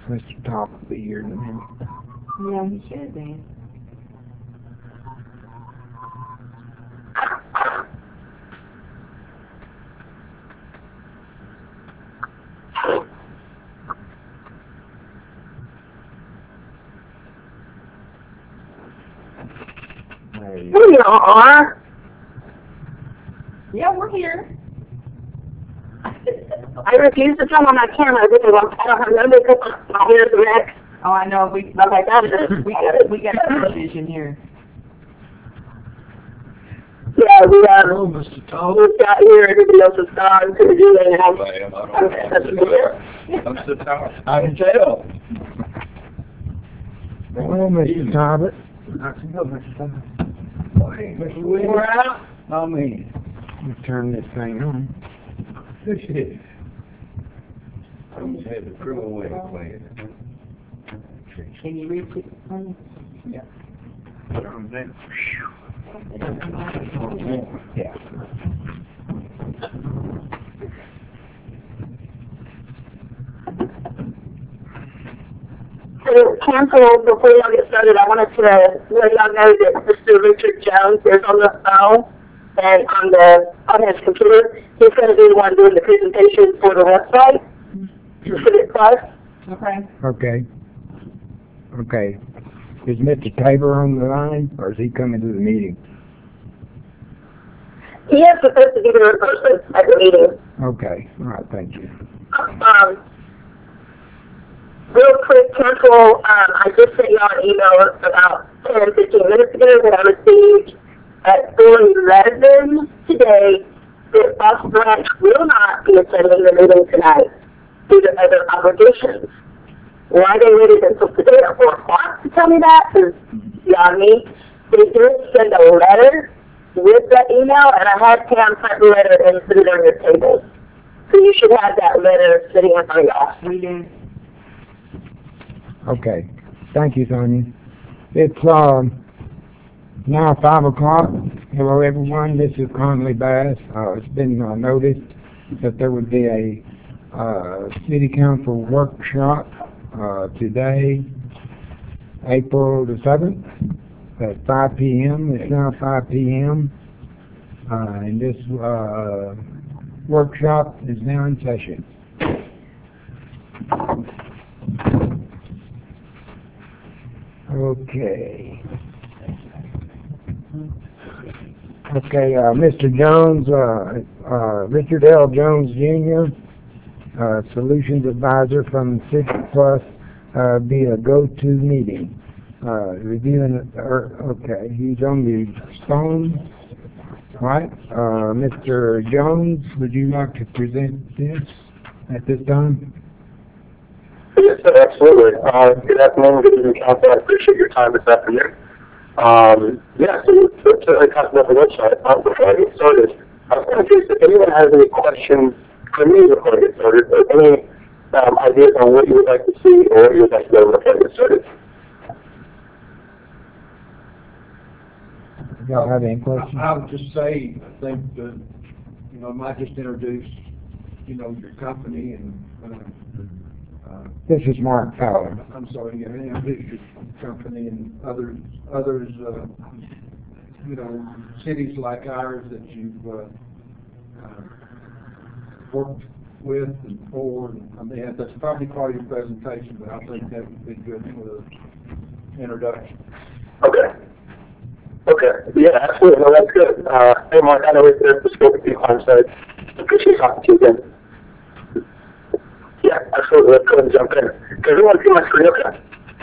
Mr. Top will be here in a minute. Yeah, he should be. There you Here you are. Yeah, we're here. I refuse to turn on my camera because I don't have no makeup on. My hair's a wreck. Oh, I know. We But like that is we got television here. Yeah, Hello, Mr. Top. we've got here everybody else is gone to the doing now. I'm the top. I can tell. Hello, Mr. Talbot. I can go, Mr. Top. Mr. Williams. We're out. I mean, Let's turn this thing on. this is. I almost had the crew away playing. Can you reach it? honey? Put on there. Yeah. So, cancel before y'all get started. I wanted to let y'all know that Mr. Richard Jones is on the phone and on his computer. He's going to be the one doing the presentation for the website. Civic Plus. Okay. Okay. Okay. Is Mr. Tabor on the line, or is he coming to the meeting? He is supposed to be there in person at the meeting. Okay. All right. Thank you. Real quick, cancel. I just sent y'all an email about 10, 15 minutes ago that I received at 4:11 today that Boss Branch will not be attending the meeting tonight due to other obligations. Why they waited until today at 4 o'clock to tell me that is beyond me. They did send a letter with that email, and I had Pam type the letter and put it on your table. So you should have that letter sitting in front of y'all. We do. Okay. Thank you, Sonia. It's now 5 o'clock. Hello, everyone. This is Conley Bass. It's been noticed that there would be a city council workshop today, April the 7th, at 5 p.m. It's now 5 p.m. And this workshop is now in session. Okay. Okay, Mr. Jones, Richard L. Jones Jr., Solutions Advisor from Civic Plus, be a go-to meeting. Reviewing, okay, he's on the phone. All right, Mr. Jones, would you like to present this at this time? Yes, sir, absolutely. Good afternoon, good evening, council. I appreciate your time this afternoon. Yeah, so to talk about the website, before I get started, I was kind of curious if anyone has any questions for me before I get started, or any ideas on what you would like to see or what you would like to know before I get started. Y'all have any questions? I would just say, I think that, you know, I might just introduce, you know, your company and, This is Mark Fowler. I'm sorry, yeah, introduce your company and others, you know, cities like ours that you've worked with and for. And, I mean, that's probably part of your presentation, but I think that would be good for the introduction. Okay. Okay. Yeah, absolutely. No, that's good. Hey, Mark, I know we've been to scope of the time, so I appreciate talking to you again. Yeah, absolutely. Let's go ahead and jump in. Does everyone see my screen okay?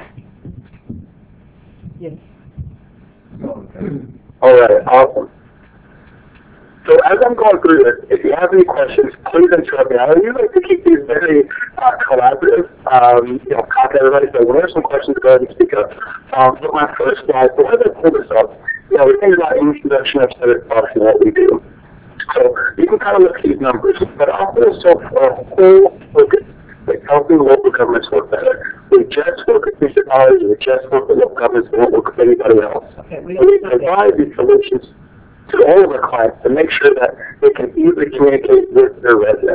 Yes. All right, awesome. So as I'm going through this, if you have any questions, please interrupt me. I would like to keep these very collaborative. You know, talk to everybody. So when there's some questions, go ahead and speak up. But my first slide, so as I pull this up, you know, we think about introduction of Civic Plus and what we do. So you can kind of look at these numbers, but also a whole focus, like helping local governments work better. We just work with municipalities, we just work with local governments, we don't work with anybody else. Okay, We provide these solutions to all of our clients to make sure that they can easily communicate with their residents.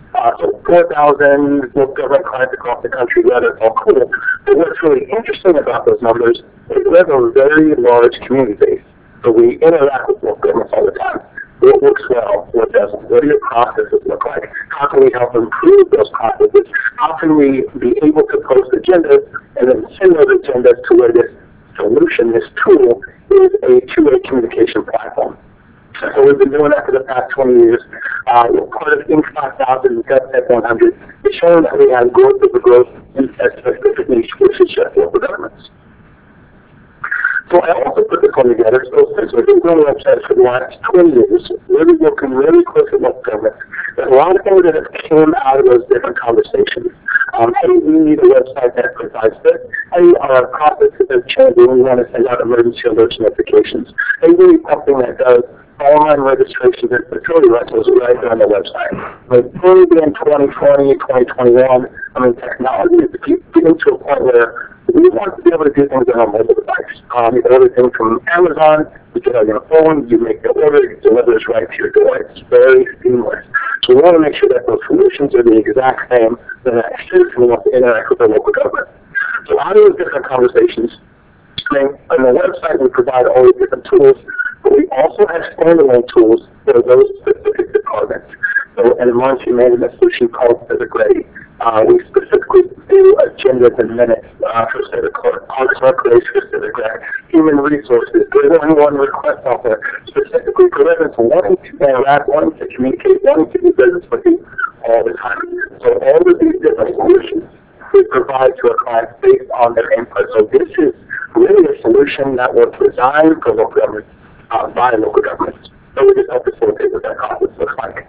So 4,000 local government clients across the country, yeah, that's all cool. But what's really interesting about those numbers is we have a very large community base. So we interact with local governments all the time. What works well? What doesn't? What do your processes look like? How can we help improve those processes? How can we be able to post agendas and then send those agendas to where this solution, this tool, is a two-way communication platform? So we've been doing that for the past 20 years. We're part of Inc. 5000 and GovTech 100. It's showing that we have growth over growth in specific niche, which is just local governments. So I also put this one together. So since we've been growing websites for the last 20 years, really working really close with local governments, there's a lot of things that have came out of those different conversations. Hey, we need a website that provides this. Hey, our processes have changed. We want to send out emergency alerts notifications. Hey, we need something that does online registrations and facility rentals right on the website. But maybe in 2020, 2021, technology is getting to a point where we want to be able to do things on our mobile device. You can order things from Amazon, you get on your phone, you make the order, it delivers right to your door. It's very seamless. So we want to make sure that those solutions are the exact same that a citizen wants to interact with the local government. So how do those different conversations? On the website, we provide all these different tools, but we also have standalone tools for those specific departments. So in Muncie, we made a solution called Civic Ready. We specifically do agendas and minutes for Civic Clerk, Parks and Recreation for Civic Rec, Human Resources, 311 request software, specifically for residents wanting to interact, wanting to communicate, wanting to do business with you all the time. So all of these different solutions we provide to our clients based on their input. So this is really a solution that was designed for local governments, by local governments. So we just help facilitate what that process looks like.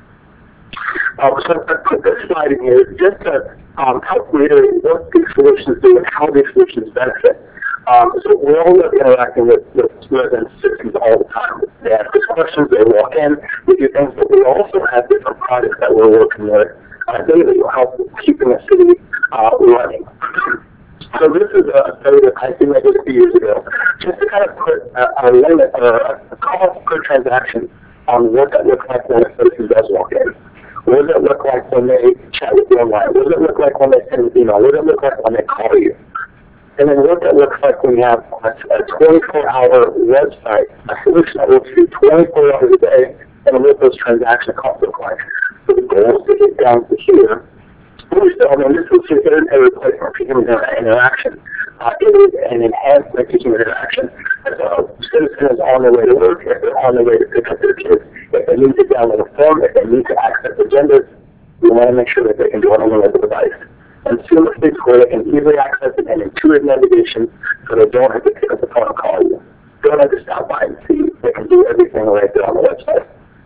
So I put this slide in here just to help reiterate what these solutions do and how these solutions benefit. So we're all interacting with residents, citizens all the time. They ask us questions, they walk in, we do things, but we also have different projects that we're working with daily to help keeping the city running. So this is a study that I think I did a few years ago, just to kind of put a limit or a cost per transaction on what that looks like when a citizen does walk in. What does it look like when they chat with you online? What does it look like when they send an email? What does it look like when they call you? And then what that looks like when you have a 24-hour website, a solution that works for you 24 hours a day, and what those transaction costs look like. So the goal is to get down to here. This is considered a replacement for human interaction. It is an enhancement to human interaction. So citizens on their way to work, if they're on their way to pick up their kids, if they need to download a form, if they need to access agendas, we want to make sure that they can do it on the mobile device. And seamlessly where they can easily access it and intuitive navigation so they don't have to pick up the phone and call you. Don't have to stop by and see. They can do everything right there on the website.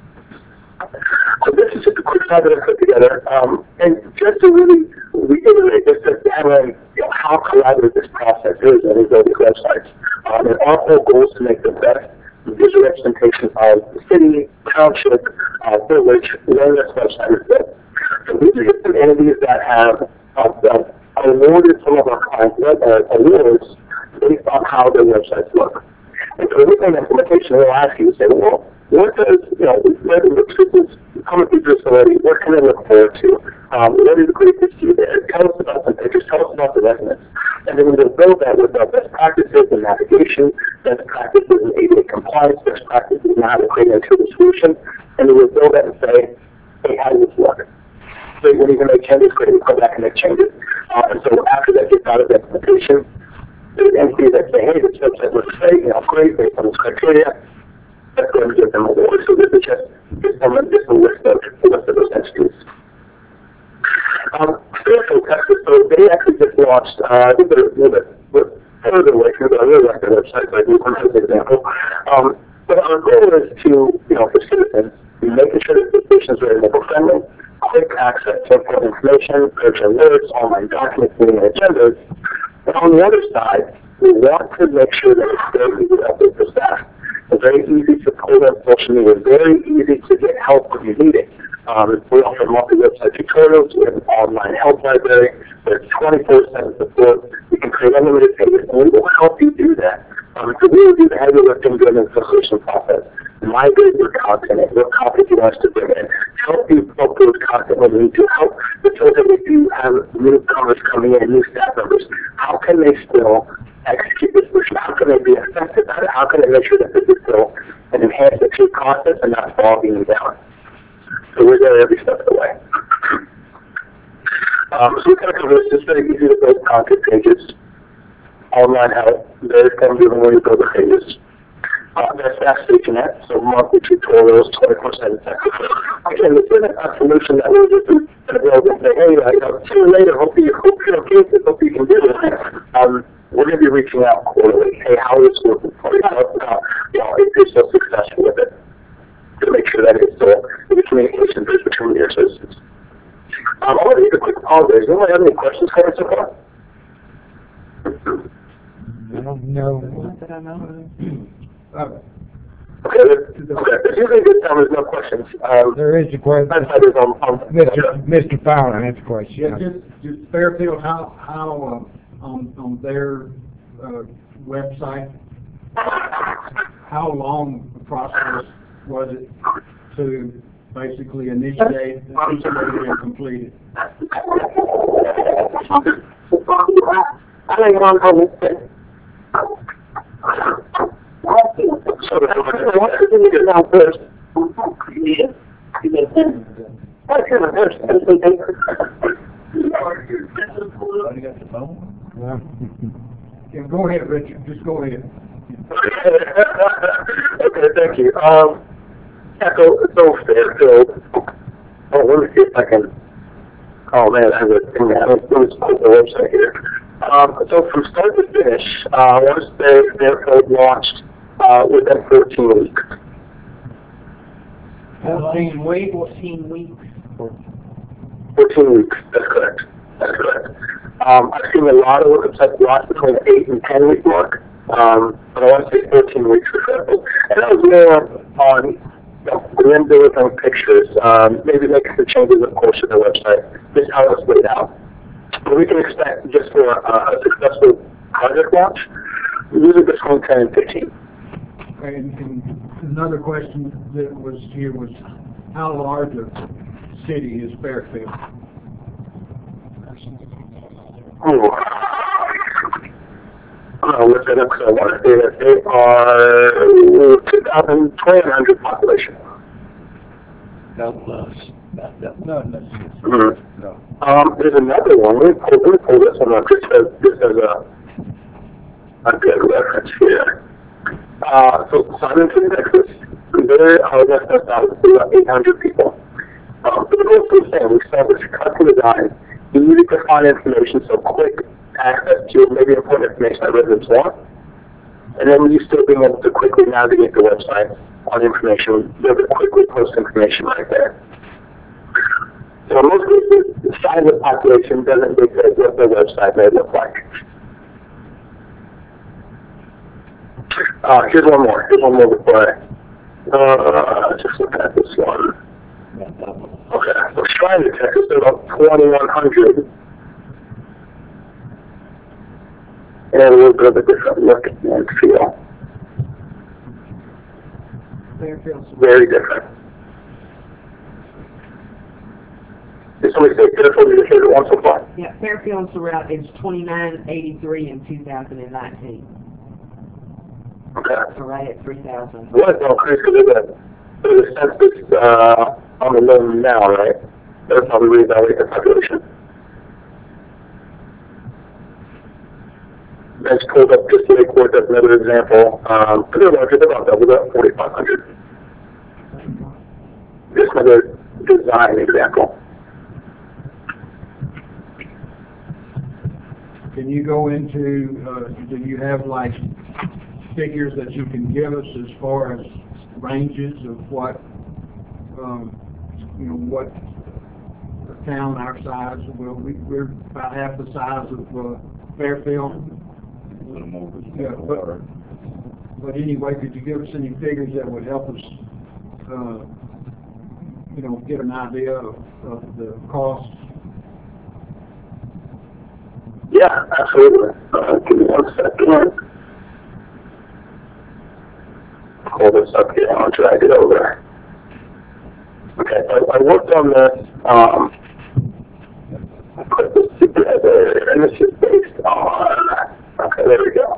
So this is just a quick slide that I put together, and just to really reiterate this, how collaborative this process is when we build these websites. And our whole goal is to make the best visual representation of the city, township, village, where this website is built. So these are some entities that have awarded some of our clients awards based on how their websites look. And so within implementation, we'll ask you to say, well, what does, citizens coming through this already, what can they look forward to? What is great to see there? Tell us about some pictures, tell us about the residents. And then we'll build that with our best practices in navigation, best practices in ADA compliance, best practices in how to create an intuitive solution. And then we'll build that and say, hey, how does this look? So when you're going to make changes, great, we'll come back and make changes. And so after that gets out of the implementation, there's entities that say, hey, this website looks great, great based on this criteria. That's going to give them awards. So this is just a list of those entities. Spiritual Texas, so they actually just launched, I think they're a little bit further away from it, but I really like their website, so I do want to give an example. But our goal is to, for citizens, making sure that the station is very mobile friendly, quick access to important information, search alerts, online documents, meeting agendas. But on the other side, we want to make sure that it's very easy to update the staff. It's very easy to pull on social media, very easy to get help if you need it. We offer multi-website tutorials, we have an online help library, there's 24/7 support, you can create unlimited pages, and we will help you do that. So we will do the heavy lifting during the installation process. migrate your content and what content you want us to bring in, help you help those content when you need to help facilitate if you have newcomers coming in, new staff members. How can they still execute this mission? How can they be effective at it? How can they make sure that this is still an enhancement to process and not bogging you down? So we're there every step of the way. So we kind of cover this. It's very easy to build content pages. Online help, very friendly when you build the pages. There's Fast Featurenet, so monthly tutorials, 24/7 tech. Again, this isn't a solution that we're just going to build and say, hey, see you later, hope you're okay, hope you can do this. We're going to be reaching out quarterly. Hey, how is this working for you? If you're still successful with it, to make sure that it's still the communication bridge between your systems. I want to take a quick pause there. Does anyone have any questions for us so far? I don't know. Not that I know. Okay, there's usually a good time, there's no questions. There is a question. Mr. Fowler has a question. Yeah, just Fairfield, how on their website, how long the process was it to basically initiate and complete it? Yeah, go ahead, Richard. Just go ahead. Okay, thank you. So Fairfield. Oh, let me see if I can. Oh man, I have a thing. Let me just put the website here. So from start to finish, once Fairfield launched, within 14 weeks. 14 weeks. 14 weeks. 14 weeks. That's correct. That's correct. I've seen a lot of websites launch between the 8 and 10 week mark, but I want to say 14 weeks for Fairfield. And that was more on them delivering pictures, maybe making some changes, of course, to the website. This is how it's laid out. But we can expect just for a successful project launch, usually between 10 and 15. And another question that was here was, how large a city is Fairfield? I'll look it up because I want to say that they are 2,200 population. No. There's another one. Let me pull this one up just as a good reference here. So Simonton, Texas, there are less than 800 people. But the same. We start with custom design. Easy to find information, so quick access to maybe important information that residents want. And then you still being able to quickly navigate the website on information, be able to quickly post information right there. So in most cases, the size of the population doesn't dictate what the website may look like. Here's one more. Before I just look at this one. Okay, so Schreiner, Texas, there's about 2,100. And a little bit of a different look and feel. Fairfield's Very different. Did somebody say Fairfield? Did you hear it once so far? Yeah, Fairfield's around, it's 2983 in 2019. Okay. So right at 3,000. What? No, Chris, because there's a census on the loan now, right? That'll probably reevaluate the population. I just pulled up just to make work as another example. They're larger, they're about double that, 4,500. Just another design example. Can you go into, do you have like figures that you can give us as far as ranges of what, what a town our size, well, we're about half the size of Fairfield. A little more. Yeah, but anyway, could you give us any figures that would help us, get an idea of the costs? Yeah, absolutely. Give me 1 second. pull this up here. I'll drag it over. Okay, I worked on this. I put this together, and this is based on. Okay, there we go.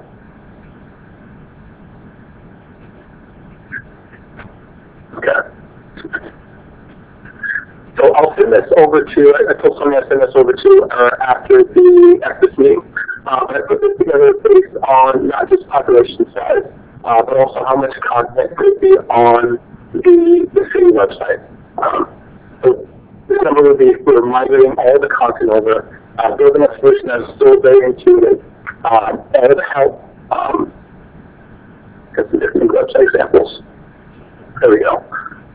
Okay. So I'll send this over to. I told Sonia I'd send this over to after this meeting. I put this together based on not just population size, but also how much content could be on the city website. So this number would be we're migrating all the content over, building a solution that is still very intuitive, all the help. Got some different website examples. There we go.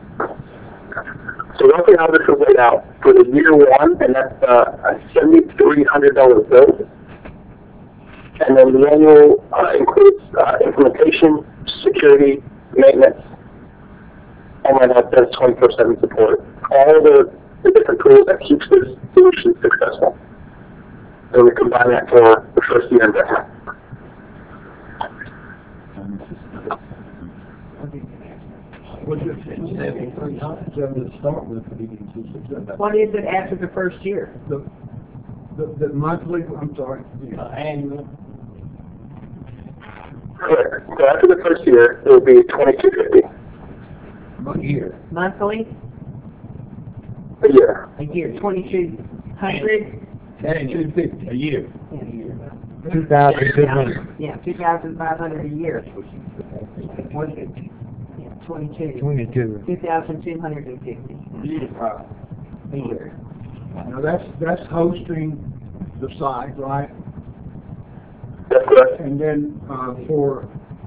So roughly how this is laid out for the year one, and that's a $7,300 bill. And then the annual includes implementation, security, maintenance, online help desk, 24/7 support, all the different tools that keeps this solution successful. So we combine that for the first year investment. What is it after the first year? The monthly, I'm sorry. Annual. Correct. So after the first year, it will be $2,250 A year. Monthly? a year. A year, 2,200? $2,250 a year. 2,200. Yeah, 2,500 a year. What is it? Yeah, 22. 22. 2,250 a year. Now that's hosting the site, right? That's correct. And then for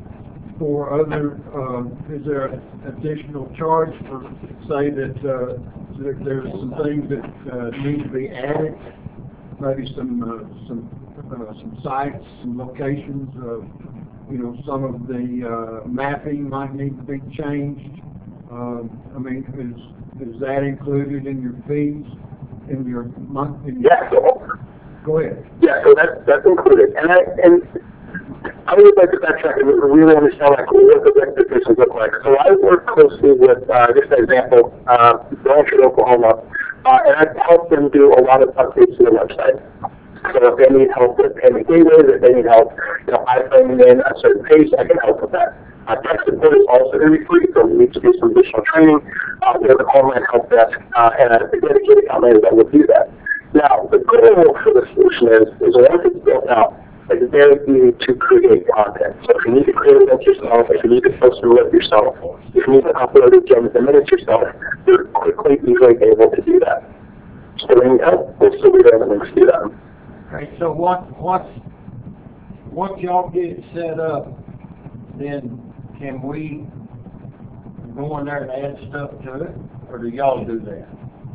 other, is there an additional charge for, say that there's some things that need to be added, maybe some sites, some locations, some of the mapping might need to be changed. I mean, is that included in your fees, in your monthly? Yeah. Go ahead. Yeah, so that's included. And I would like to backtrack and really understand like what those expectations look like. So I work closely with just an example, Blanchard, Oklahoma, and I've helped them do a lot of updates to the website. So if they need help with payment gateways, if they need help, iframing in a certain page, I can help with that. Tech support is also going to be free, so we need to do some additional training. We have an online help desk and a dedicated account manager that will do that. Now, the goal for the solution is once it's built out, it's very easy to create content. So if you need to create events yourself, if you need to post a list yourself, if you need to upload agendas and minutes yourself, you're quickly, easily able to do that. So when you help, we'll still be there and links to do that. Okay, so once y'all get it set up, then can we go in there and add stuff to it, or do y'all do that?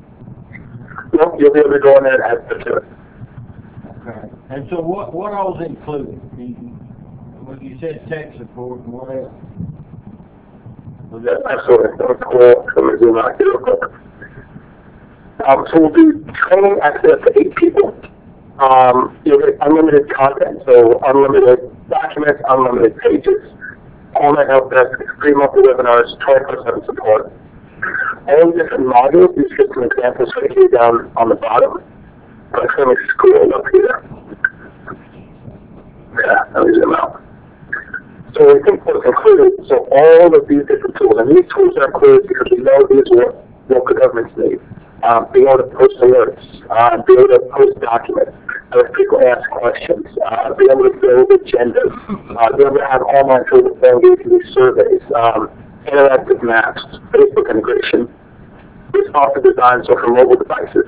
Nope, you'll be able to go in there and add stuff to it. Okay. And so what all's included? You said tech support and what else? Absolutely. That's cool. Let me zoom out here real quick. So we'll do training access to 8 people. You'll get unlimited content, so unlimited documents, unlimited pages, online help desk, 3 monthly webinars, 24/7 support. All the different modules, these are some examples right here down on the bottom. I'm going to scroll up here. Yeah, let me zoom out. So we think what's included, so all of these different tools, and these tools are included because we know these are what local governments need. Being able to post alerts, be able to post documents, if people ask questions, be able to build agendas, be able to have online tools that engage in these surveys, interactive maps, Facebook integration. It's also designed so for mobile devices.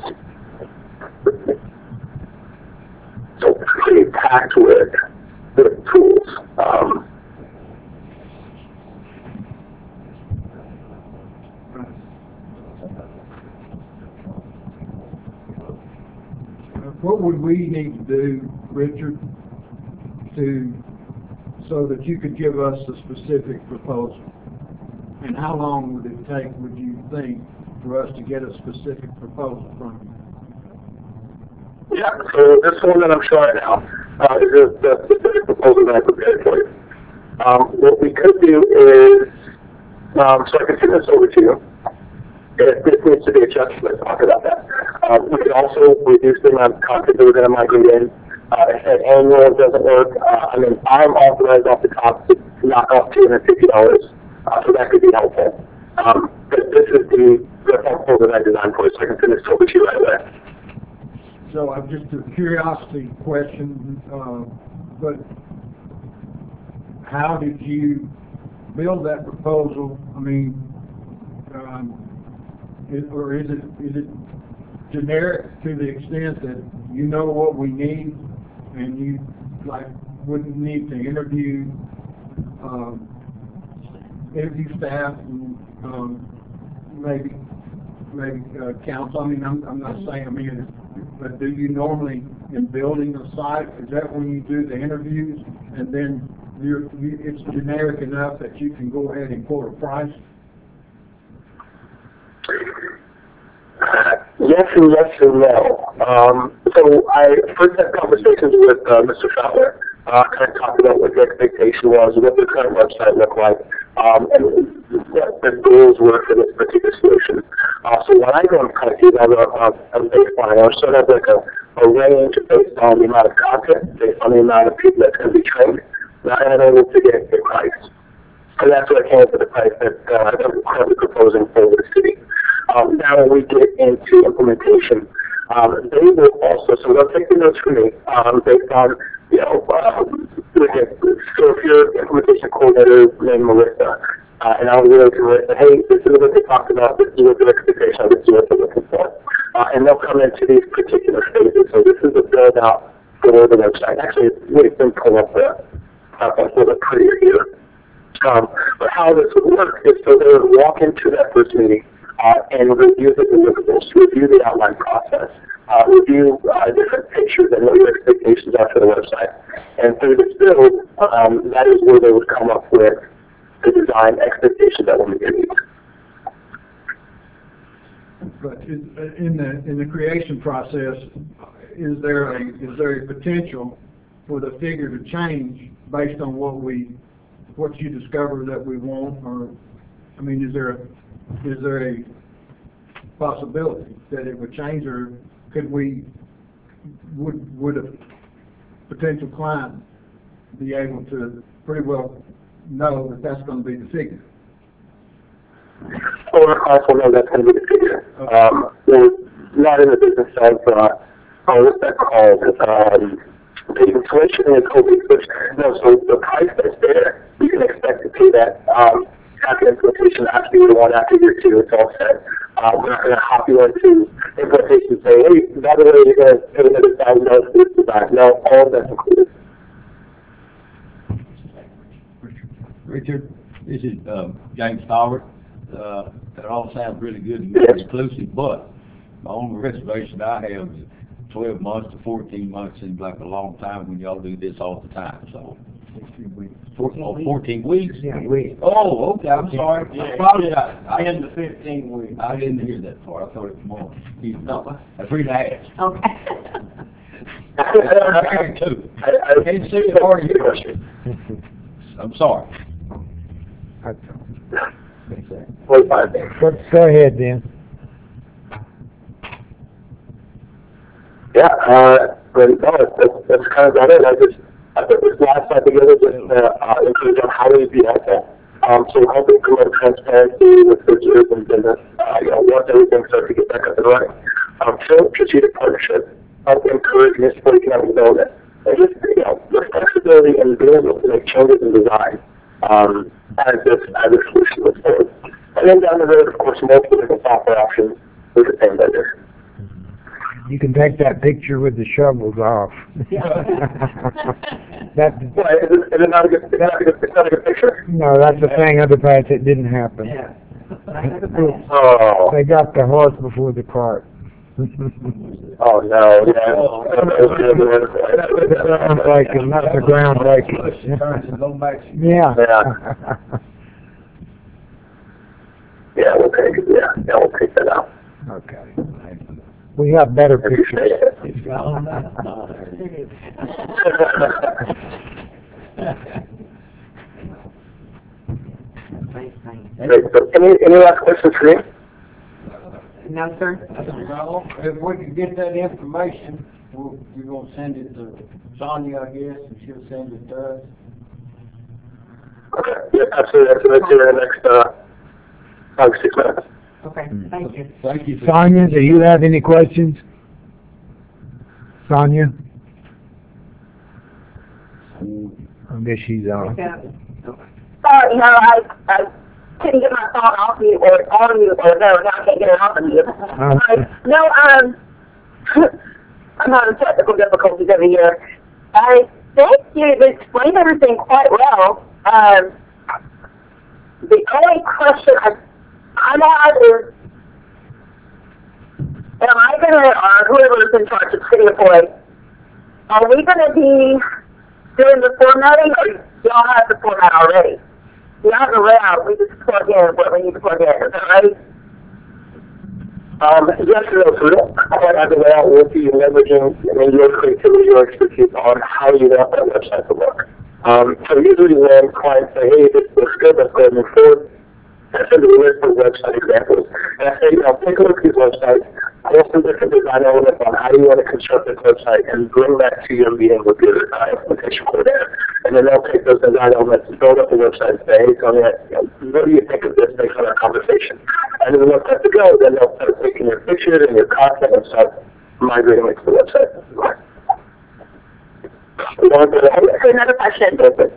So pretty packed with tools. What would we need to do, Richard, so that you could give us a specific proposal? And how long would it take, would you think, for us to get a specific proposal from you? Yeah, so this one that I'm showing now is the specific proposal that I prepared for you. What we could do is So I can send this over to you. If this needs to be adjusted, let's talk about that. We can also reduce the amount of content that we're going to migrate in. If that annual doesn't work, I'm authorized off the top to knock off $250, so that could be helpful. But this is the helpful that I designed for you, so I can send this over to you right away. So I'm just a curiosity question, but how did you build that proposal? I mean, is it generic to the extent that you know what we need and you wouldn't need to interview staff and maybe council? I mean, I'm not saying, but do you normally, in building a site, is that when you do the interviews and then it's generic enough that you can go ahead and quote a price? Yes and yes and no. So I first had conversations with Mr. Fowler, kind of talked about what the expectation was, what the current website looked like, and what the goals were for this particular solution. So when I go and kind of see that a baseline, or sort of like a range based on the amount of content, based on the amount of people that's going to be trained, and I'm able to get a price. And that's what I came up with the price that I'm currently proposing for the city. Now when we get into implementation, they will also, so they'll take the notes from me based on, so if your implementation coordinator named Melissa, and I'll relay to Melissa, hey, this is what they talked about, this is what their expectation, this is what they're looking for. And they'll come into these particular phases. So this is the build out for the website. Actually, it's really been pulled up a little bit prettier here. But how this would work is so they would walk into that first meeting and review the deliverables, review the outline process, review different pictures and what your expectations are for the website. And through this build, that is where they would come up with the design expectations that will be used. But in the creation process, is there a potential for the figure to change based on what you discover that we want, or I mean, is there a possibility that it would change, or would a potential client be able to pretty well know that that's going to be the figure? Well, the clients will know that's going to be the figure. We're not in the business of what's that called? The inflation and COVID switch. No, so the price that's there, you can expect to pay that after implementation, after year one, after year two, it's all set. We're not going to hop you into implementation and say, hey, by the way, you're going to pay another $1,000 for this design. No, all of that's included. Richard, this is James Howard. That all sounds really good and very inclusive, but my only reservation I have is 12 months to 14 months seems like a long time when y'all do this all the time. So 14 weeks? Yeah, weeks. Oh, okay, I'm sorry. Yeah, Probably I 10 to 15 weeks. I didn't hear that far. I thought it was more. No, that's 3.5. Okay. I can't see it hard here. I'm sorry. Let's go ahead then. Yeah, but no, that's kind of about it. I put this last slide together just included on how we be helpful. So helping promote transparency with visitors and business, once everything starts to get back up and running. Show strategic partnership, help encourage municipal economic development, and just, the flexibility and being able to make changes in design as a solution looks forward. And then down the road, of course, multiple different software options with the same vendor. You can take that picture with the shovels off. That's Is it not a good picture? no, that's the thing. Other parts it didn't happen. Yeah. Oh. They got the horse before the cart. Oh no, yeah. Groundbreaking, not the groundbreaking. Yeah. Yeah. Yeah, we'll take that out. Okay. We have better pictures. It's gone now. Thanks, things. Great. So any last questions for me? No, sir? Well, if we could get that information, we're gonna send it to Sonia, I guess, and she'll send it to us. Okay. Yeah, absolutely. That's in the next 5 or 6 minutes. Okay, thank you. Thank you. Sonia, do you have any questions? Sonia? I guess she's on. Yeah. Sorry, no, I couldn't get my phone off mute or on mute or no, now I can't get it off of mute. No, I'm having technical difficulties over here. I think you've explained everything quite well. The only question I have is, am I gonna, or whoever is in charge of city employees, are we gonna be doing the formatting, or y'all have the format already? We have the layout, we just plug in what we need to plug in, is that right? Yes or no, so we don't quite have the layout. We'll be leveraging your creativity, your expertise on how you want that website to look. So usually when clients say, hey, this looks good, let's go ahead and move forward, I send them a list of website examples. And I say, take a look at these websites, pull some different design elements on how you want to construct this website, and bring that to your meeting with your implementation coordinator. And then they'll take those design elements and build up the website and say, hey, tell me, what do you think of this based on our conversation? And then once that's to go, then they'll start taking your pictures and your content and start migrating it to the website. Another question.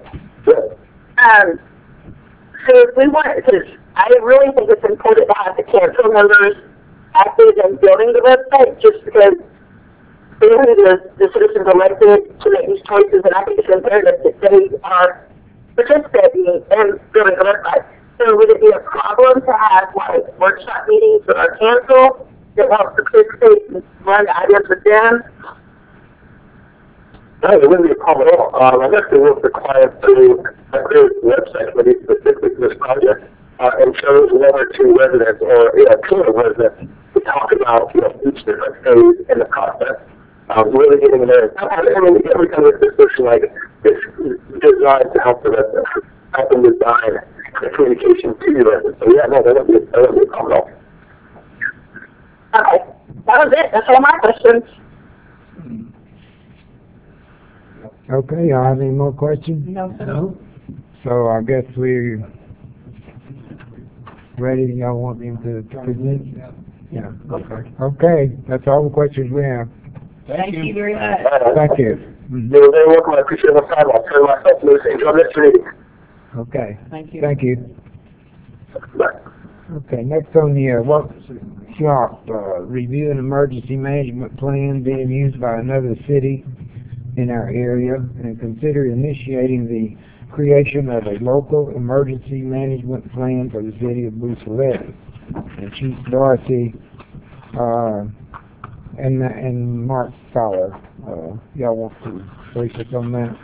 So if we want, because I really think it's important to have the council members active in building the website, just because they're who the citizens elected to make these choices, and I think it's imperative that they are participating in building the website. So would it be a problem to have like workshop meetings with our council that wants to participate and run ideas with them? No, it wouldn't be a problem at all. I've actually worked with clients to create websites for these specifically for this project, and chose 1 or 2 residents or 2 residents to talk about each different phase in the process. Really getting in there. I mean, every time it's a solution like it's designed to help the residents, help them design the communication to the residents. So yeah, no, that wouldn't be a problem at all. Okay, that was it. That's all my questions. Okay, y'all have any more questions? No, sir. No. So I guess we're ready. Y'all want me to present? Yeah. Okay. Okay, that's all the questions we have. Thank you very much. Thank you. You're very welcome. I appreciate the time. I'll turn myself loose. Enjoy the rest of your meeting. Okay. Thank you. Thank you. Bye. Okay, next on the workshop, review an emergency management plan being used by another city in our area, and consider initiating the creation of a local emergency management plan for the city of Bucyrus. And Chief Dorsey and Mark Fowler, y'all want to brief us on that?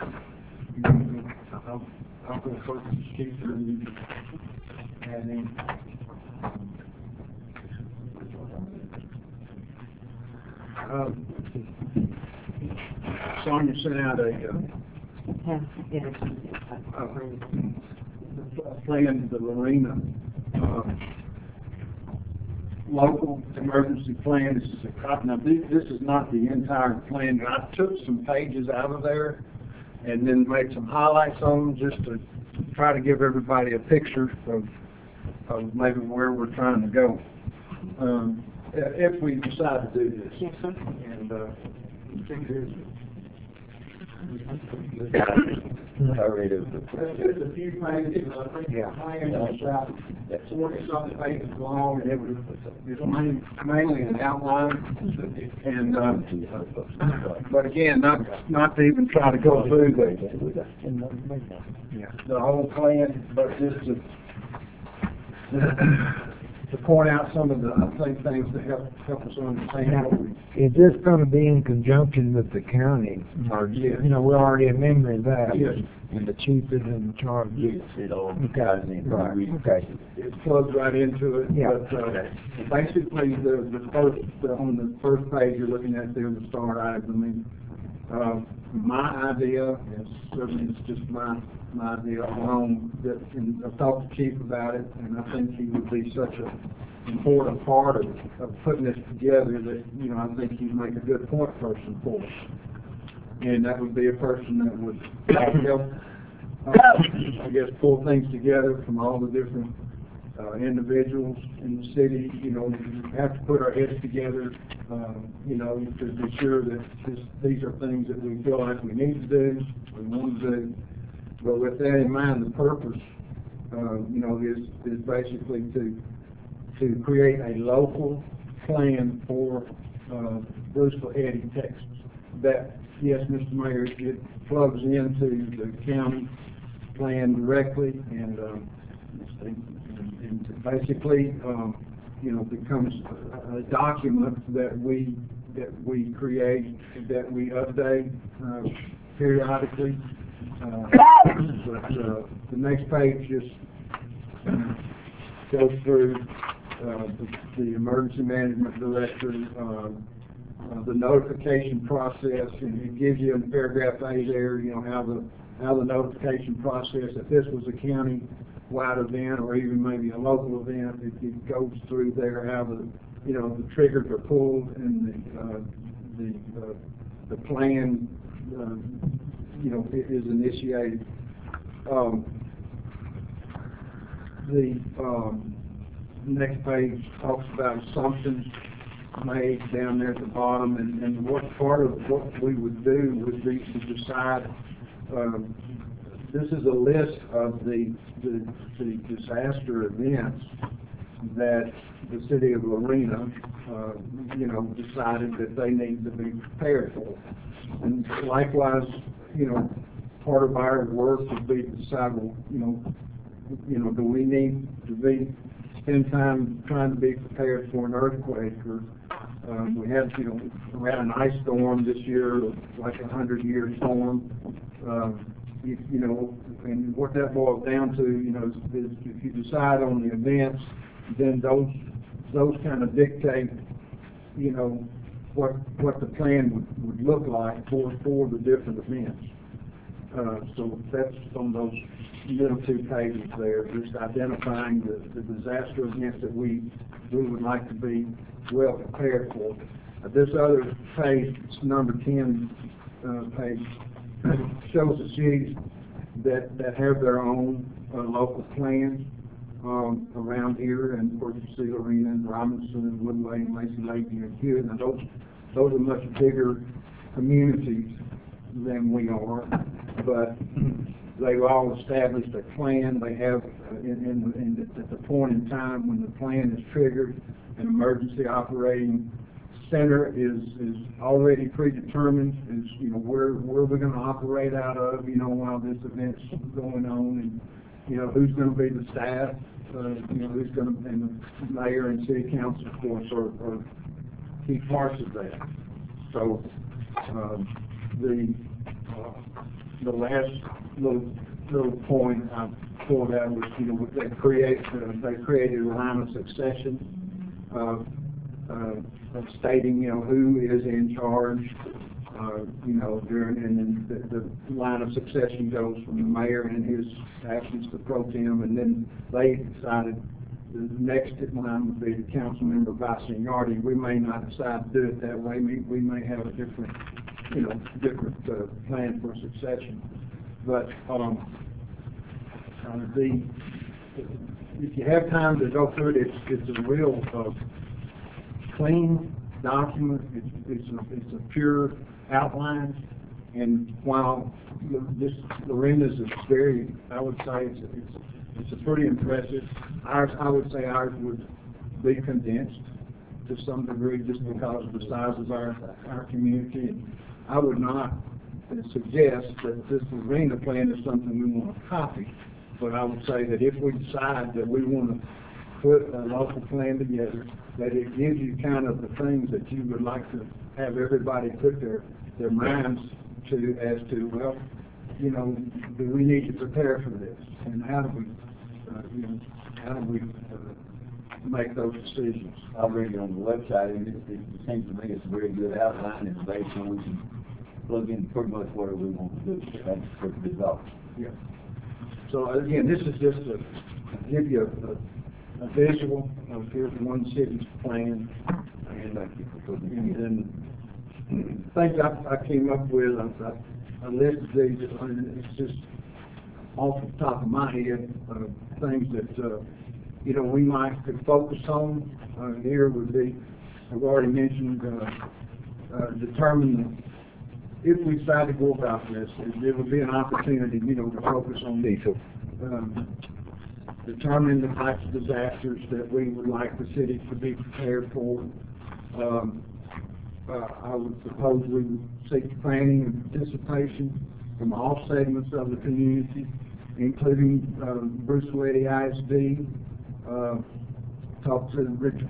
I'll go first, Chief, and then Sonia sent out a plan to Lorena, local emergency plan. This is a copy. Now, this is not the entire plan. I took some pages out of there and then made some highlights on them just to try to give everybody a picture of maybe where we're trying to go. If we decide to do this. Yes, sir. And there's a few pages, I think the plan is about 40-something pages long, and it was mainly an outline. And but again, not to even try to go through the whole plan, but just to point out some of the, I think, things that help us understand what we. Is this going to be in conjunction with the county? Or, we're already a member of that. Yes. And the chief is in charge. Yes, it all Okay. Right. Okay. It plugs right into it. Yeah. But basically, the first on the first page you're looking at there, the start items. I mean, My idea, and certainly it's just my idea alone, and I've talked to Chief about it, and I think he would be such an important part of putting this together that, I think he'd make a good point person for us. And that would be a person that would help, I guess, pull things together from all the different individuals in the city. We have to put our heads together, to be sure that these are things that we feel like we need to do, we want to do. But with that in mind, the purpose, is basically to create a local plan for Brewsville, Eddy, Texas. That, yes, Mr. Mayor, it plugs into the county plan directly, and basically, becomes a document that we create, that we update periodically. But the next page just goes through the emergency management director, the notification process, and it gives you in paragraph A there, how the notification process, if this was a county-wide event or even maybe a local event, it goes through there how the triggers are pulled and the plan, is initiated. The next page talks about assumptions made down there at the bottom, and what part of what we would do would be to decide. This is a list of the disaster events that the city of Lorena, decided that they need to be prepared for. And likewise, part of our work would be to decide, do we need to spend time trying to be prepared for an earthquake, or we had an ice storm this year, like a 100-year storm. And what that boils down to, is if you decide on the events, then those kind of dictate, what the plan would look like for the different events. So that's on those middle 2 pages there, just identifying the disaster events that we would like to be well prepared for. This other page, it's number 10 page, shows the cities that have their own local plans around here, and of course you see Lorena and Robinson and Woodway and Lacey Lake and Hewitt, and those are much bigger communities than we are, but they've all established a plan. They have, at the point in time when the plan is triggered, an emergency operating center is already predetermined, where we're going to operate out of, while this event's going on, and who's going to be the staff, who's going to, and the mayor and city council, of course, are key parts of that. So the last little point I pulled out was, they created a line of succession of stating, who is in charge, and then the line of succession goes from the mayor and his absence to pro tem, and then they decided the next in line would be the council member by seniority. We may not decide to do it that way. We may have a different, plan for succession. But if you have time to go through it, it's a real clean document. It's a pure outline, and while this Lorena's is very, I would say it's a pretty impressive. I would say ours would be condensed to some degree just because of the size of our community. And I would not suggest that this Lorena plan is something we want to copy, but I would say that if we decide that we want to put a local plan together, that it gives you kind of the things that you would like to have everybody put their minds to, as to, well, do we need to prepare for this, and how do we make those decisions? I'll read it on the website, and it seems to me it's a very good outline. It's based on plug in pretty much whatever we want to do. That's pretty bizarre. Yeah. So again, this is just to give you a visual of here's one city's plan. And then things I came up with, I listed these, and it's just off the top of my head, things that, you know, we might could focus on. Here would be, I've already mentioned, determine if we decide to go about this, there would be an opportunity, you know, to focus on these. Determining the types of disasters that we would like the city to be prepared for. I would suppose we would seek planning and participation from all segments of the community, including Bruce Weddy ISD. Talked to Richard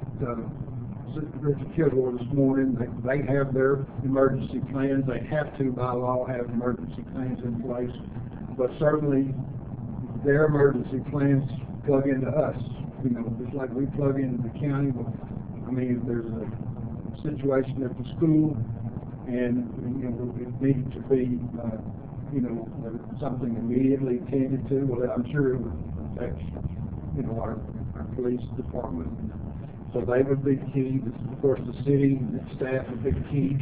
Kilgore this morning. They have their emergency plans. They have to, by law, have emergency plans in place. But certainly, their emergency plans plug into us. You know, just like we plug into the county. I mean, if there's a situation at the school, and you know, it needs to be, you know, something immediately attended to. Well, I'm sure it would affect, you know, our police department. So they would be key. Of course, the city staff would be key.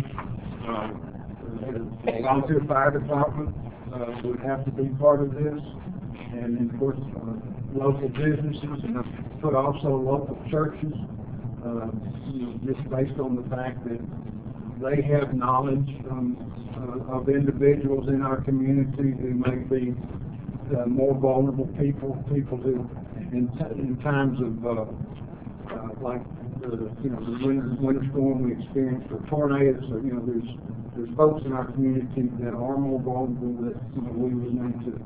The volunteer fire department would have to be part of this, and then, of course, local businesses, and I put also local churches. You know, just based on the fact that they have knowledge of individuals in our community who may be more vulnerable people who, in times of like you know, the winter storm we experienced, or tornadoes, or you know, there's folks in our community that are more vulnerable that, you know, we would need to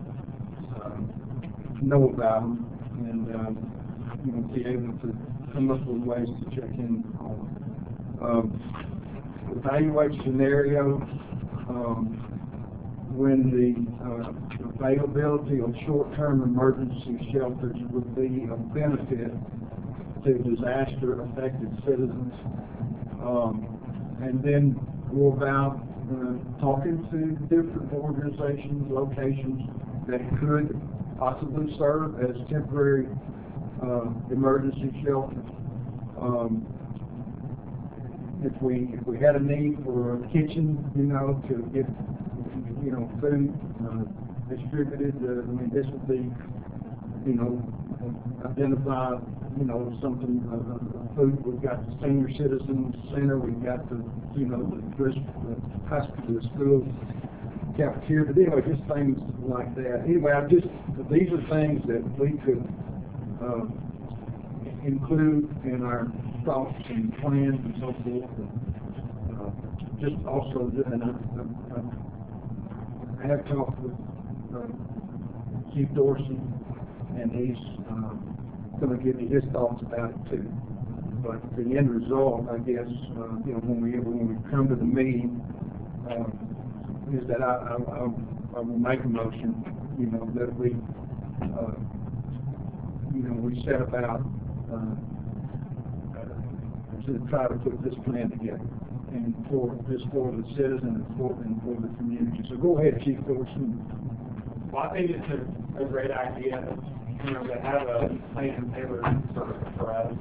know about them, and you know, be able to come up with ways to check in on them. Evaluate scenarios when the availability of short-term emergency shelters would be of benefit to disaster-affected citizens, and then go about talking to different organizations, locations that could possibly serve as temporary emergency shelters. If we had a need for a kitchen, you know, to get, you know, food distributed, I mean, this would be, you know, identify, you know, something, food. We've got the senior citizens center, we've got the, you know, the hospital, the school cafeteria, but anyway, just things like that. Anyway, these are things that we could include in our thoughts and plans and so forth. And, just also, and I have talked with Chief Dorsey, and he's going to give me his thoughts about it too. But the end result, I guess, you know, when we come to the meeting, is that I will make a motion, you know, that we, you know, we set about to try to put this plan together, and for the citizen and for the community. So go ahead, Chief Dorsey. Well, I think it's a great idea, you know, to have a plan tailored for us.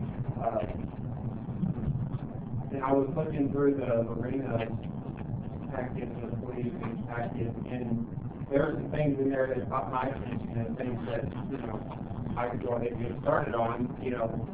And I was looking through the marina packet, the police packet, and there are some things in there that caught my attention, and things that, you know, I could go ahead and get started on, you know,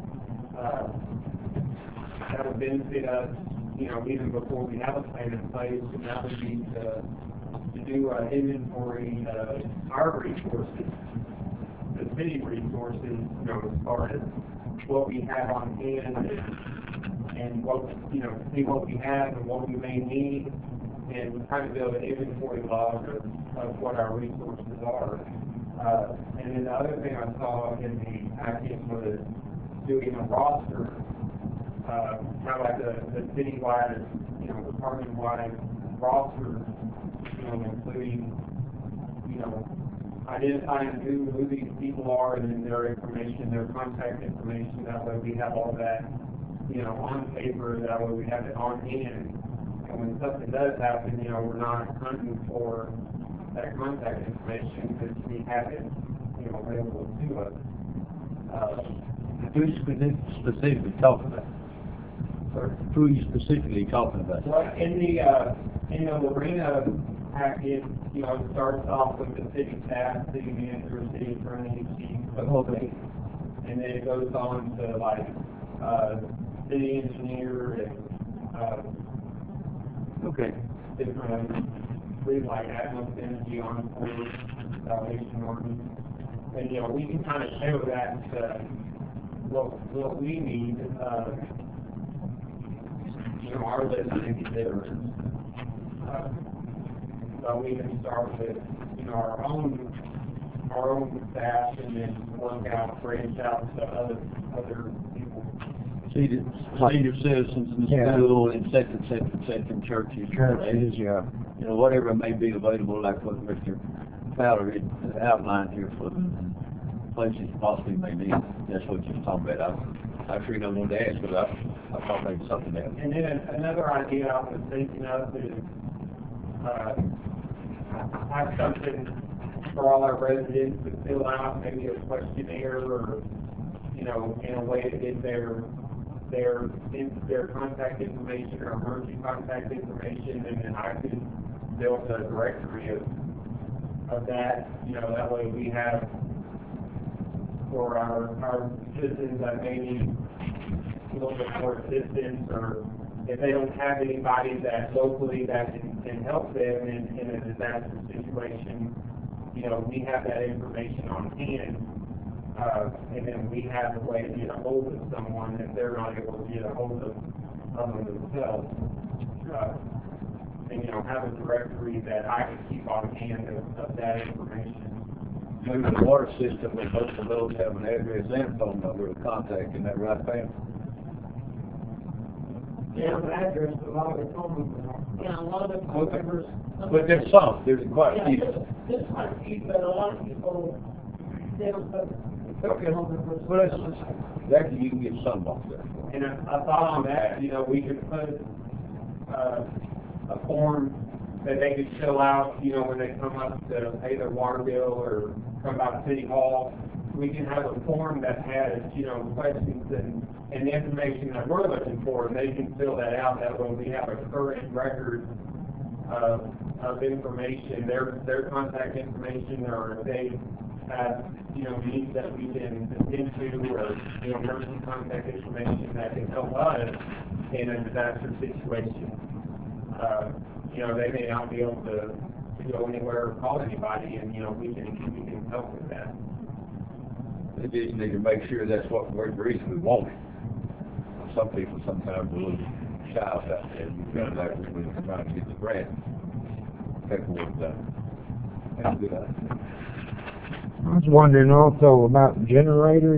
that would benefit us, you know, even before we have a plan in place, and that would be to do an inventory of our resources, the city resources, you know, as far as what we have on hand and what, you know, see what we have and what we may need, and kind of build an inventory log of what our resources are. And then the other thing I saw in the package was doing a roster, kind of like the citywide, you know, department-wide roster, you know, including, you know, identifying who these people are and then their information, their contact information. That way we have all that, you know, on paper. That way we have it on hand. when something does happen, you know, we're not hunting for that contact information because we have it, you know, available to us. Who are you specifically talking about? Who are you specifically talking about? Well, in the Lorena packet, you know, it starts off with the city staff, city manager, city attorney, chief, Okay. and then it goes on to like city engineer and Okay. different things like Atmos Energy on board, Salvation Army, and you know we can kind of show that what we need. You know, our list is different. So we can start with, you know, our own staff and then work out, branch out to other people. Senior citizens in the school and second churches. Churches, yeah. You know, whatever may be available, like what Mr. Fowler had outlined here for places possibly may need. That's what you're talking about. I sure don't want to ask, but I thought maybe something else. And then another idea I was thinking of is have something for all our residents to fill out, maybe a questionnaire or, you know, in a way to get their contact information or emergency contact information, and then I could build a directory of that. You know, that way we have for our citizens that may need a little bit more assistance, or if they don't have anybody that locally that can help them in a disaster situation, you know, we have that information on hand, and then we have a way to get a hold of someone if they're not able to get a hold of them themselves. And, you know, have a directory that I can keep on hand of that information. Maybe the water system, with most of those have an address and phone number to contact, isn't that right, Pam? Yeah, the address, a lot of the phone numbers. Yeah, a lot of the phone numbers. But there's quite a few. There's quite a few, but a lot of people, they don't put Okay. Well, that's exactly, you can get some off there. And I thought on that, you know, we could put a form that they could fill out, you know, when they come up to pay their water bill or come out to City Hall. We can have a form that has, you know, questions and the information that we're looking for, and they can fill that out. That way we have a current record of information, their contact information, or if they have, you know, needs that we can attend to, or, you know, emergency contact information that can help us in a disaster situation. You know, they may not be able to go anywhere or call anybody, and, you know, we can help with that. They just need to make sure that's what we're the reason we want it. Some people sometimes are a little shy about that. You feel like we're trying to get the grant paperwork done. That's a good idea. I was wondering also about generators.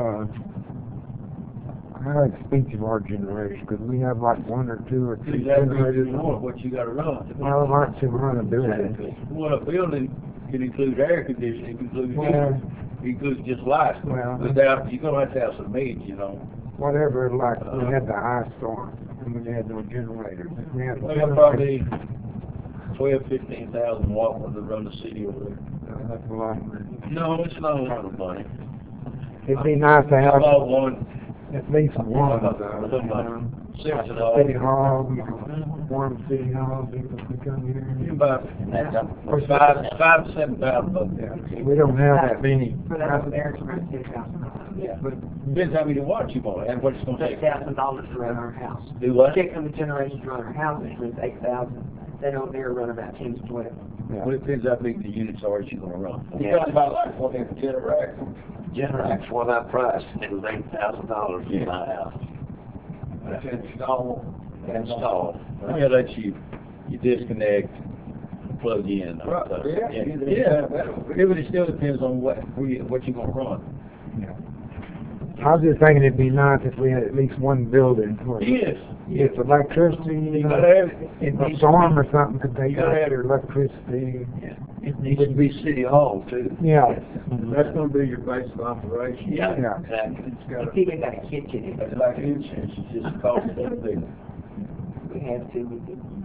How expensive are generators? Because we have like one or two or three generators. What you got to run. Well, I like to run a building. Well, a building can include air conditioning, include includes just lights. Well, Without, you're going to have some needs, you know. Whatever, like we had the ice storm and we had no generators. We had Well, probably 15,000 watt to run the city over there. That's a lot of money. No, it's not a lot of money. It'd be nice to have About one. at least one. City City Hall, one City Hall, people can come here. About five to 7,000. We don't have that many. For that, there's around $10,000. Yeah, but depends how many watts you want and what it's going to take. $6,000 to run our house. Do what? Check on the generation to run our house, which was $8,000. They don't there run about 10 to 12. Yeah. Well, it depends how big the units are that you're going to run. Yeah. You got about like what they Generac. Generac, for that price, it was $8,000 in my house. That's installed. Installed. Yeah, let you disconnect, plug in. Right, So, yeah. yeah. But it still depends on what you're going to run. Yeah. I was just thinking it'd be nice if we had at least one building where Yes. if electricity, You gotta have it. if a storm or something could take You gotta out have your electricity. Yeah. It needs to be city hall too. Yeah. That's going to be your base of operation. Yeah. Yeah. Exactly. It's got If even got a kitchen, it's like insurance. It's just cost of everything. we had to, we could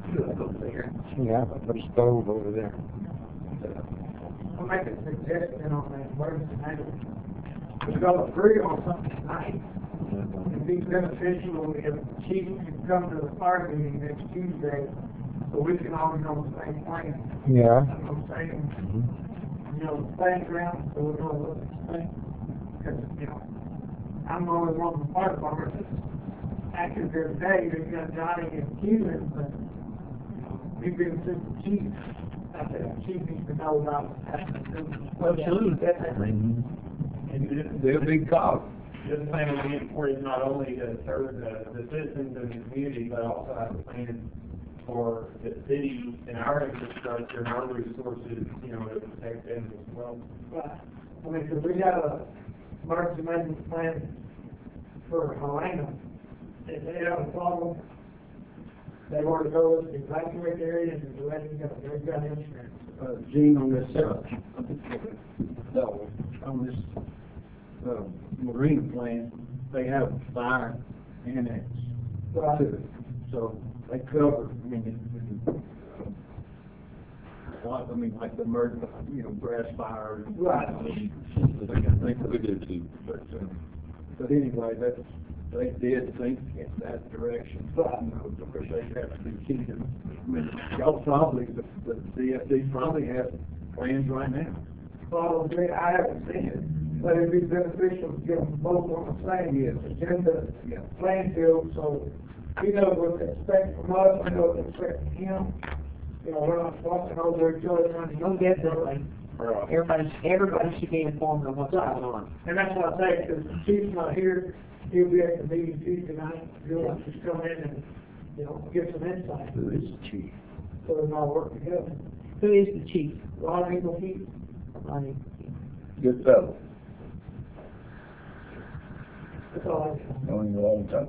Yeah, put a stove over there. I'll make a suggestion on that emergency management. We've got to agree on something tonight. It'd be beneficial if the chief can come to the fire meeting next Tuesday, so we can all be on the same plane. Yeah. You know what I'm saying? You know, the playing ground, so we know what to expect. Because, you know, I'm the only one from the fire department that's active here today. We've got Johnny and Keelan, but we've been since the chief. I said, the chief needs to know about that. Absolutely. They're a big cause. This plan will be important not only to serve the citizens of the community, but also have a plan for the city and our infrastructure and our resources, you know, to protect them as well. Right. I mean, because we have a emergency management plan for Helena. If they have a problem, they want to go to the evacuate area and to let them go. They've got insurance. Gene, on this, marina plan, they have fire annex Right. to it. So they cover, like the emergency, grass fire. Right. We do too. But anyway, they did think in that direction. Because they have to be keeping, y'all probably, the DFD probably has plans right now. Well, I haven't seen it, but it'd be beneficial to get them both on the same agenda, playing field, so he knows what to expect from us, we know what to expect from him. You know, we're not walking over each other. No, definitely. Everybody should be informed of what's going on. And that's what I say, because the chief's not here, he'll be at the meeting Tuesday night, he'll just come in and, you know, give some insight. Who is the chief? So we all work together. Who is the chief? Ron Eagle Heat. Ronnie. Good fellow. That's all I can. Known him a long time.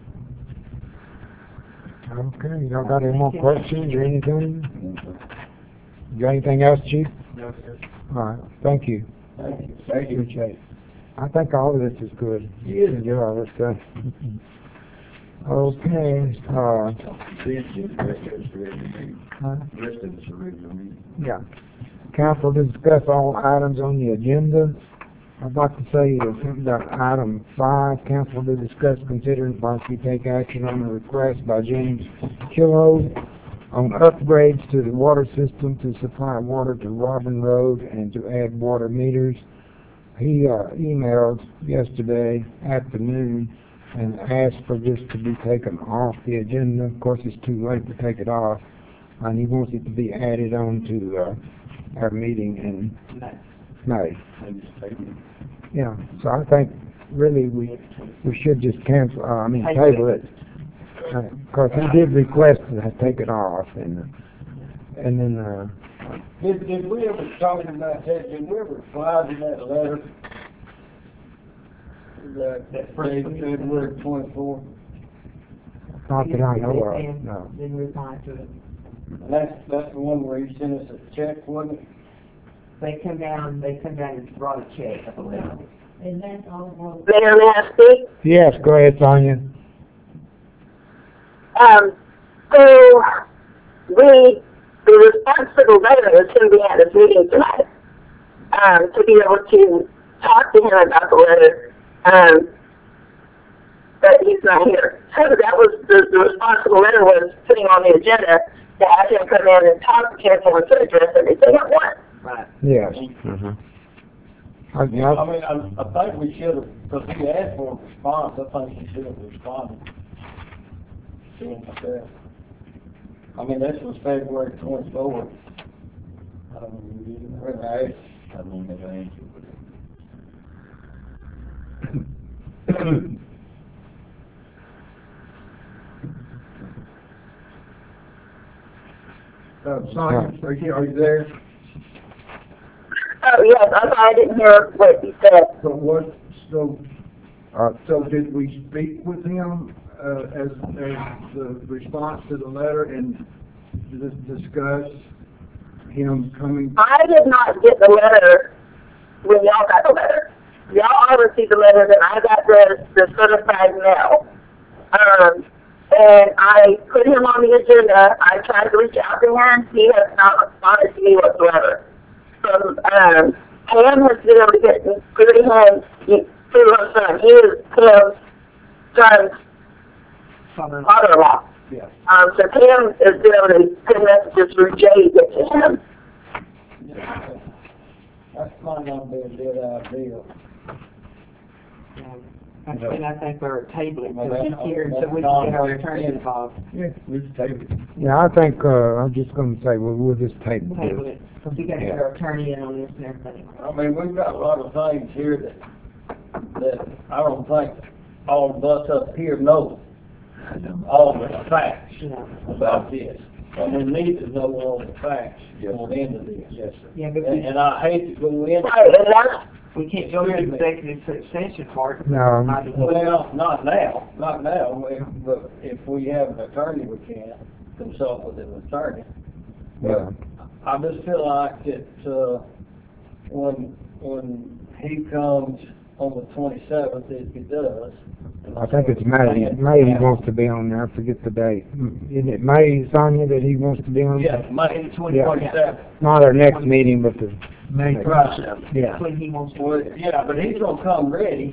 Okay, y'all got any more questions or anything? You got anything else, Chief? No, sir. All right, thank you. Thank you. Thank you. Appreciate it. I think all of this is good. Yeah, all this stuff. Okay, The rest of it's a regular meeting. yeah. Council to discuss all items on the agenda. I'd like to say something about item 5. Council to discuss, consider, and possibly take action on a request by James Killow on upgrades to the water system to supply water to Robin Road and to add water meters. He emailed yesterday afternoon and asked for this to be taken off the agenda. Of course, it's too late to take it off, and he wants it to be added on to our meeting in May. Yeah, so I think really we should just cancel, table it. Because he did request to take it off, and then, Did we ever talk about that? Did we ever reply to that letter? That February 24th? not that I know of, no. Didn't reply to it. That's the one where you sent us a check, wasn't it? They come down and brought a check, I believe. Mayor, may I speak? Yes, go ahead, Sonia. So, the response to the letter is going to be at this meeting tonight, to be able to talk to him about the letter, but he's not here. So that was, the response to the letter was putting on the agenda to have him come in and talk to council and to address everything at once. Right. Yes. I think we should have, because he asked for a response, I think we should have responded to him like that. This was February 24th. I don't know if you did it. I don't have an answer for that. Sonia, are you there? Oh, yes, I'm sorry, I didn't hear what you said. So did we speak with him, as the response to the letter and discuss him coming? I did not get the letter when y'all got the letter. Y'all all received the letter, then I got the certified mail. and I put him on the agenda. I tried to reach out to him. He has not responded to me whatsoever. Pam has been able to get through to him through her son. He is Pam's son's father-in-law. Yeah. So Pam has been able to send messages through Jay to get to him. Yeah. That might not be a good idea. And I think we're tabling Well, till he's that's- here, so that's we can get our not- attorney involved. Yeah, we just table it. Yeah, I think, I'm just gonna say, well, we'll just table Table this. it, because we gotta get our attorney in on this and everything. I mean, we've got a lot of things here that I don't think all of us up here know all the facts Yeah. about this. And we need to know all the facts Yes, going into this. Yes, sir. Yeah, but And I hate to go in. Right, and that's, we can't go into executive session for it. No. Might as well. Well, not now, but if we have an attorney, we can consult with an attorney. Yeah. I just feel like that, when he comes on the 27th, if he does. I think it's May. May he wants to be on there. I forget the date. Isn't it May, Sonia, that he wants to be on? Yeah, May 27th. Not our next meeting, but the May. Right. Yeah. That's when he wants to. Well, yeah, but he's gonna come ready.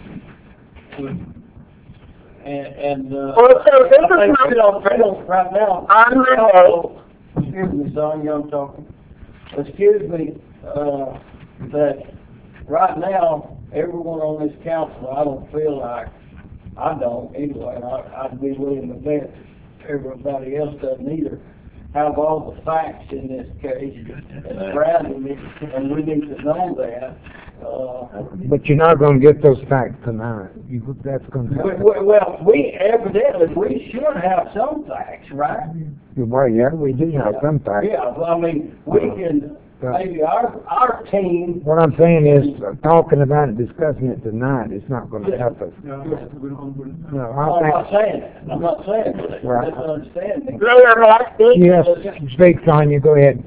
And, Well, so this is I think my- Phil right now. on Monday, Excuse me, Sonia, I'm talking. Excuse me, that right now, everyone on this council, I don't feel like, I don't anyway, and I'd be willing to bet everybody else doesn't either, have all the facts in this case, and Bradley needs, and we need to know that. But you're not gonna get those facts tonight. That's gonna happen. Well, we evidently, we should have some facts, right? Well, yeah, we do have some facts. Yeah, well, I mean, we can, maybe our team. What I'm saying is, talking about it, discussing it tonight, is not gonna help us. No, we don't, No, I'm I not think, saying that, I'm not saying that, Right. misunderstand me. Mayor, may I speak? yes, speak, Sonia, go ahead.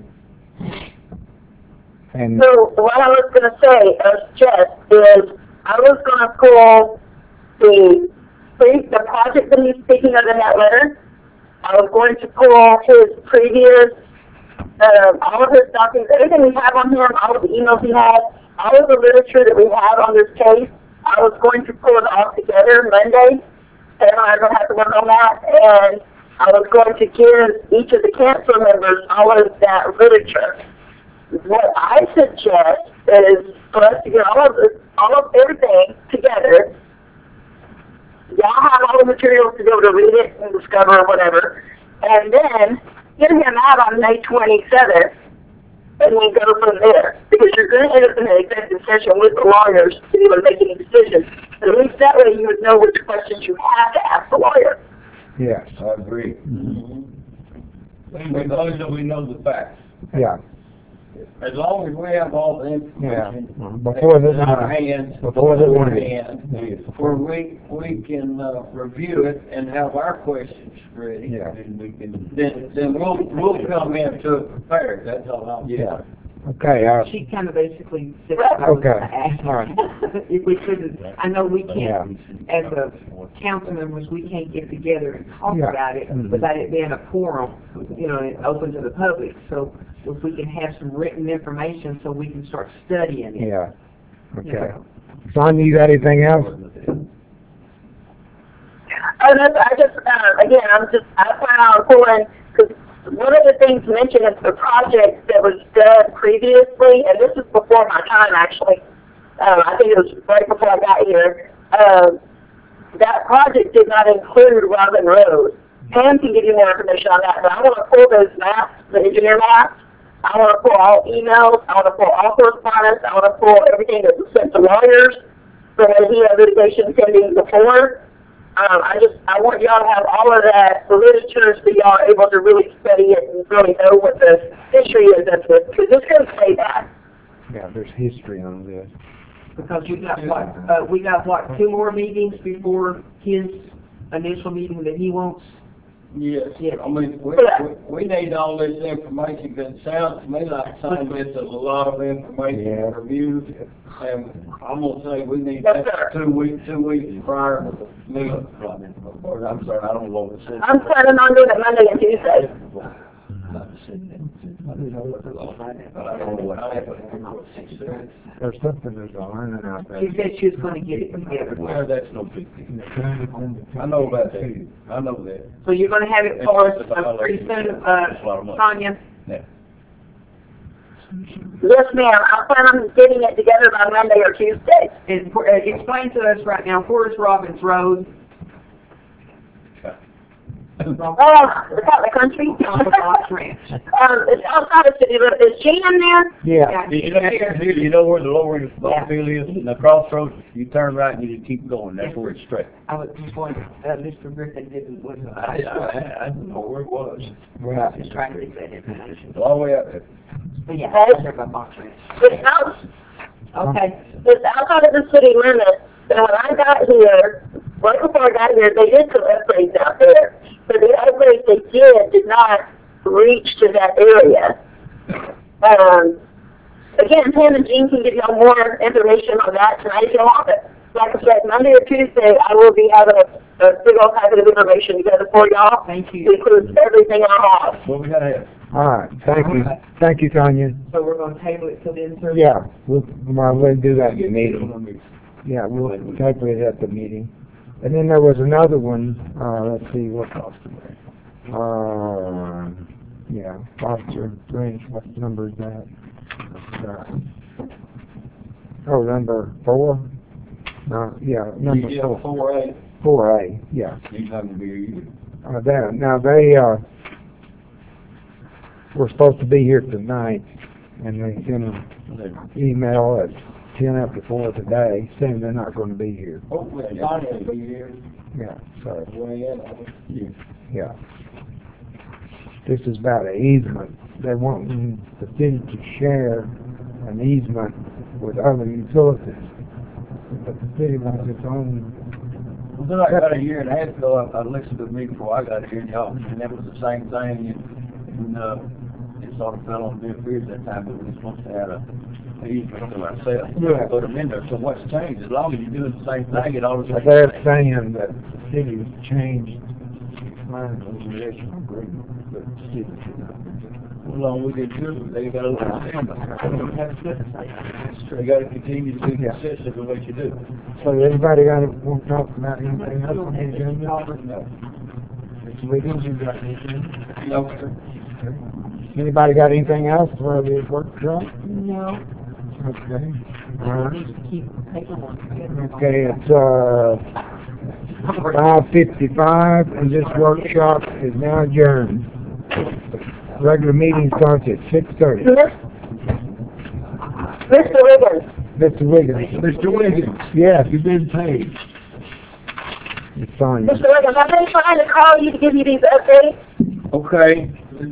And, So what I was going to say, as Jess, is I was going to pull the project that he's speaking of in that letter. I was going to pull his previous, all of his documents, everything we have on him, all of the emails he had, all of the literature that we have on this case. I was going to pull it all together Monday, and I'm going to have to work on that. And I was going to give each of the council members all of that literature. What I suggest is for us to get all of everything together. Y'all have all the materials to be able to read it and discover whatever, and then get him out on May 27th, and we go from there. Because you're going to end up in an executive session with the lawyers to be able to make any decisions. At least that way you would know which questions you have to ask the lawyer. yes, I agree. As long as we know the facts. yeah, As long as we have all the yeah. information Before the, in our hands, before the beforehand, Yes. where we can review it and have our questions ready. yeah, Then we can. Then we'll come into it prepared, that's all I'm saying. Yeah. okay, She kind of basically said what I was Okay. gonna ask. All right. If we could, I know we Yeah. can't, as a council members, we can't get together and talk Yeah. about it Mhm. without it being a forum, and open to the public. So if we can have some written information so we can start studying it. yeah, you okay. know. Sonia, you got anything else? I plan on pulling, because one of the things mentioned is the project that was done previously, and this is before my time actually. I think it was right before I got here. That project did not include Robin Road. Pam can give you more information on that, but I want to pull those maps, the engineer maps. I want to pull all emails. I want to pull all correspondence. I want to pull everything that was sent to lawyers from when he had litigation pending before. I want y'all to have all of that literature so y'all are able to really study it and really know what the history is of this, because it's going to say that. Yeah, there's history on this. Because we got what, 2 more meetings before his initial meeting that he wants Yes, Yes. I mean, we need all this information, because it sounds to me like some of this is a lot of information Yeah. to review. And I'm gonna say we need Yes, that sir. 2 weeks prior to the meeting. Or, I'm sorry, I don't know what it says. I'm planning on doing it Monday and Tuesday. I don't know what happened. There's something that's learning out there. She said she was gonna get it together. Well, that's no big deal. I know about that. I know that. So you're gonna have it for us pretty soon, Sonia? Yeah. Yes, ma'am. I plan on getting it together by Monday or Tuesday. And explain to us right now, where's Robbins Road? It's out in the country. On the Fox Ranch. It's outside of city, but is Jan there? Yeah. You know where the lower ball field is? In the crossroads, you turn right and you just keep going. That's where it's straight. I was just wondering, Mr. Griffin didn't, was, I don't know where it was. Right. just trying to get that information. All the way up there. But yeah, I heard about Fox Ranch. It's out. Okay. It's outside of the city limits. And when I got here, right before I got here, they did some upgrades out there. But the upgrades they did not reach to that area. Again, Pam and Jean can give you more information on that tonight if you want. But like I said, Monday or Tuesday, I will be having a big old packet of information together for y'all. Thank It you. includes everything I have. What we gotta have? All right. Thank you. Thank you, Sonia. So we're gonna table it till then, sir? Yeah, we'll do that in the meeting. Yeah, we'll table it at the meeting. And then there was another one, let's see, what yeah, Foster Ranch, what number is that? Oh, number 4? No, yeah, number Yeah, 4. 4A. 4A, yeah. He's not gonna be here either. They were supposed to be here tonight, and they sent an email at 10 after 4 today saying they're not going to be here. Hopefully, Johnny will be here. Yeah, so, Way in. yeah. This is about an easement. They want the city to share an easement with other utilities. But the city wants its own. Well, then I got a year and a half ago, I listened to me before I got here, y'all, and that was the same thing, and it sort of fell on deaf ears that time, but we were supposed to have an easement to ourselves. Yeah. Put them in there, so what's changed? As long as you're doing the same thing, it always. But they're saying that the city has changed its mind on the original agreement, but the city should not. Well, we did good, they gotta understand They gotta continue to be consistent with what you do. So everybody want to talk about anything else on the agenda? Mr. Wiggins, you got anything? No, sir. Anybody got anything else for the workshop? No. Okay. All right. Just keep taking one. Okay, it's 5:55, and this workshop is now adjourned. Regular meeting starts at 6:30. Mr. Wiggins. Mr. Wiggins. Mr. Wiggins. Yes, you've been paid. It's Sonia. Mr. Wiggins, I've been trying to call you to give you these updates. Okay.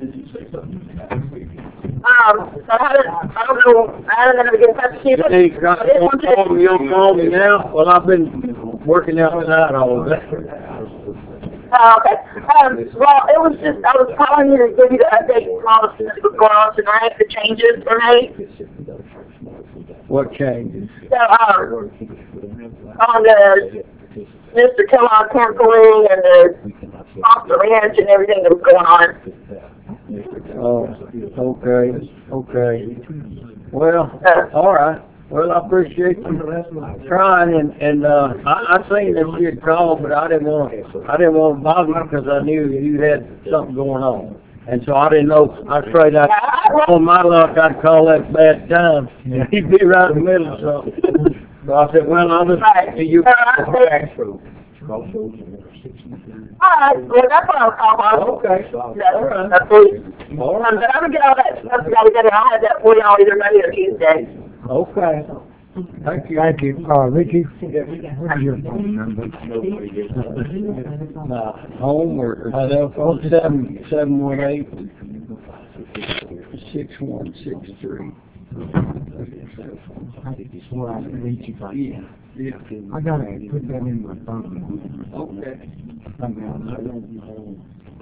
I don't know, I haven't been able to get in touch with you. but Hey, got I just wanted you don't call me now? Well, I've been working outside all of that. Okay. Well, it was just, I was calling you to give you the update on all the stuff that's going on tonight, the changes were made. What changes? So, on the Mr. Kellogg canceling and the off the ranch and everything that was going on. Oh, okay. Well, all right. Well, I appreciate you trying, and I seen that you had called, but I didn't want to bother you because I knew you had something going on, and so I didn't know. I was afraid on my luck I'd call that bad time. You'd be right in the middle of something. So I said, well, I'll just see you. Alright, well, that's what I was calling. Okay. That's sweet. All right. But I'm gonna get all that stuff together, I'll have that for y'all either Monday or Tuesday. Okay. Thank you. Thank you. Ricky, what's your phone number? Home or cell phone? 718-6163. Well, I can reach you by Yeah. I gotta put that in my phone. Okay.